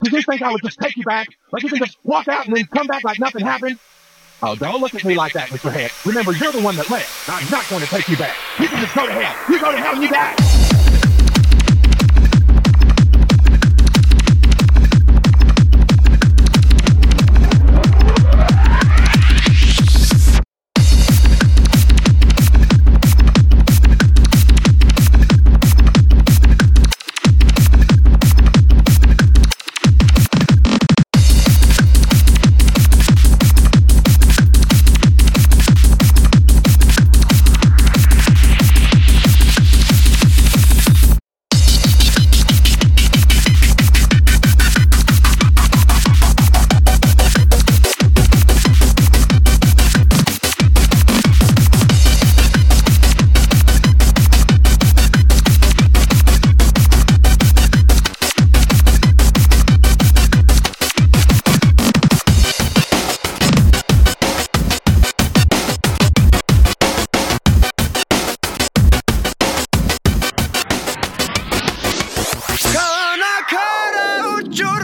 Did you think I would just take you back? Like you can just walk out and then come back like nothing happened? Oh, don't look at me like that, Mr. Head. Remember, you're the one that left. I'm not going to take you back. You can just go to hell. You go to hell and you die. Con la cara